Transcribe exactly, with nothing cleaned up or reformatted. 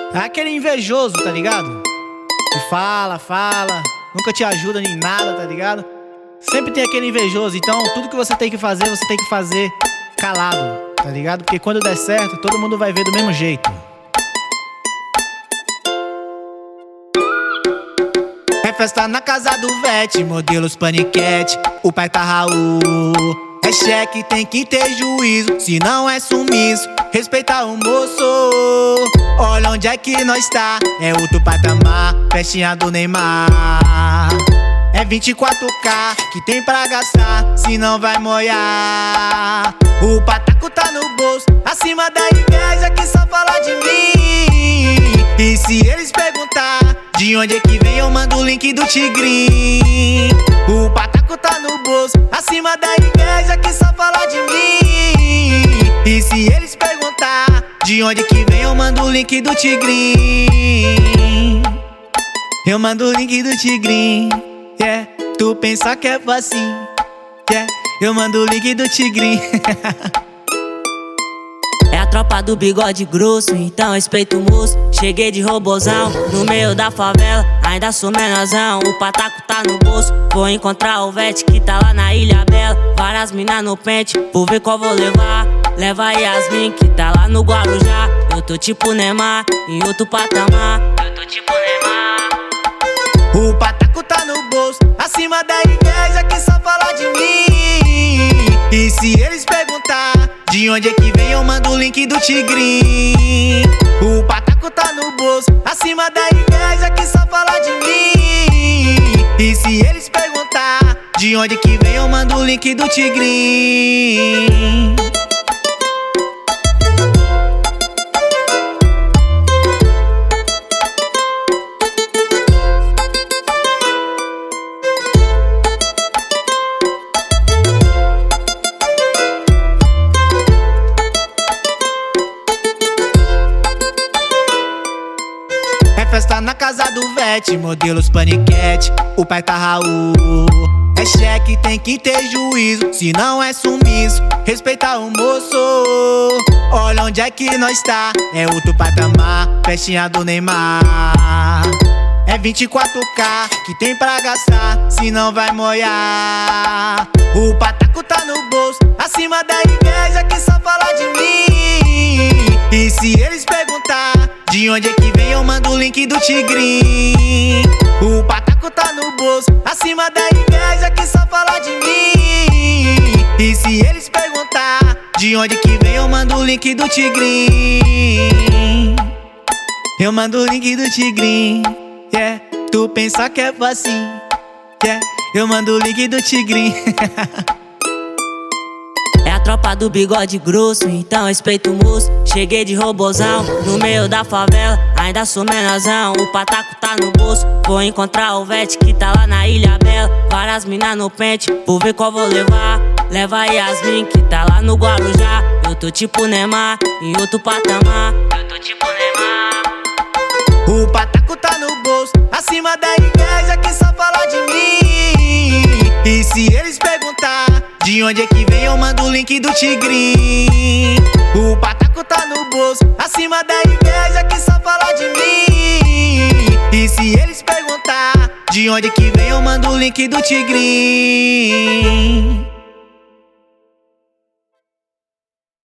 É aquele invejoso, tá ligado? Que fala, fala, nunca te ajuda nem nada, tá ligado? Sempre tem aquele invejoso, então tudo que você tem que fazer, você tem que fazer calado, tá ligado? Porque quando der certo, todo mundo vai ver do mesmo jeito. É festa na casa do Vete, modelos paniquete, o pai tá Raul. É cheque, tem que ter juízo, se não é sumiço, respeita o moço. Olha onde é que nós tá, é outro patamar, festinha do Neymar. É vinte e quatro K que tem pra gastar, se não vai molhar. O pataco tá no bolso, acima da inveja que só fala de mim. E se eles perguntar de onde é que vem, eu mando o link do Tigrinho. O pataco tá no bolso, acima da inveja que só fala de mim. E se eles perguntar de onde que vem, eu mando o link do Tigrinho. Eu mando o link do Tigrinho, yeah. Tu pensa que é facinho, yeah. Eu mando o link do Tigrinho. É a tropa do bigode grosso, então respeita o moço. Cheguei de robozão, no meio da favela, ainda sou menorzão. O pataco tá no bolso, vou encontrar o Vete que tá lá na Ilha Bela. Várias minas no pente, vou ver qual vou levar. Leva a Yasmin que tá lá no Guarujá. Eu tô tipo Neymar, em outro patamar. Eu tô tipo Neymar. O pataco tá no bolso, acima da inveja que só fala de mim. E se eles perguntar de onde é que vem, eu mando o link do Tigrinho. O pataco tá no bolso, acima da inveja que só fala de mim. E se eles perguntar de onde é que vem, eu mando o link do Tigrinho. É festa na casa do Vete, modelos paniquete, o pai tá Raul. É cheque, tem que ter juízo, se não é sumiço, respeita o moço. Olha onde é que nós tá, é outro patamar, festinha do Neymar. É vinte e quatro K que tem pra gastar, se não vai molhar. O pataco tá no bolso, acima da inveja que só fala de mim. E se eles perguntar de onde é que vem, eu mando o link do Tigrinho. O pataco tá no bolso, acima da inveja que só fala de mim. E se eles perguntar de onde que vem, eu mando o link do Tigrinho. Eu mando o link do Tigrinho, yeah. Tu pensa que é facinho, yeah. Eu mando o link do Tigrinho. É a tropa do bigode grosso, então respeita o moço. Cheguei de robozão, no meio da favela, ainda sou menorzão. O pataco tá no bolso, vou encontrar o Vete que tá lá na Ilha Bela. Várias minas no pente, vou ver qual vou levar. Leva a Yasmin que tá lá no Guarujá. Eu tô tipo Neymar, em outro patamar. Eu tô tipo Neymar. O pataco tá no bolso, acima da inveja que só fala de mim. E se eles perguntar de onde é que vem, eu mando o link do Tigrinho. O pataco tá no bolso, acima da inveja que só fala de mim. E se eles perguntar de onde é que vem, eu mando o link do Tigrinho.